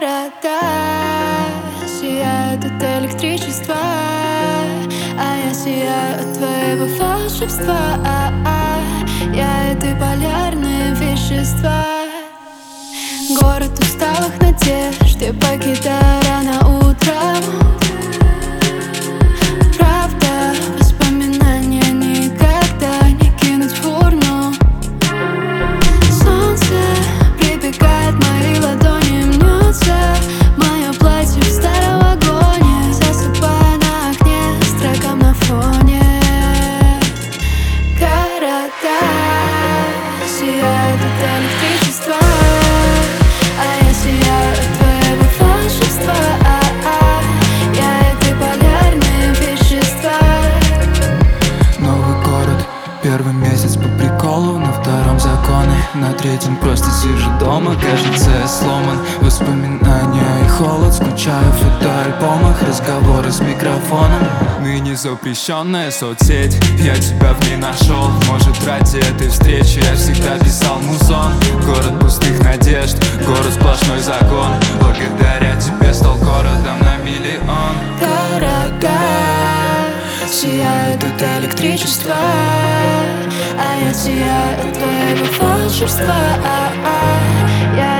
Города сияют от электричества, а я сияю от твоего волшебства. Я и ты полярные вещества. Город усталых надежд я покидаю рано утром. Правда, воспоминания никогда не кинуть в урну. Солнце прибегает, мои ладони мнется. Мое платье в старом вагоне, засыпая на окне строкам на фоне. Города сияют от электричества, а я сияю от твоего волшебства. Я и ты полярные вещества. Новый город, первый месяц по приколу, на втором законы, на третьем просто сижу дома. Кажется, я сломан, воспоминания и холод. Скучаю в фотоальбомах, разговоры с микрофоном. Ныне запрещенная соцсеть, я тебя в ней нашел. Может, ради этой встречи я всегда писал музон. Город пустых надежд, город сплошной загон. Благодаря тебе стал городом на миллион. Города сияют от электричества, а я сияю от твоего волшебства. Я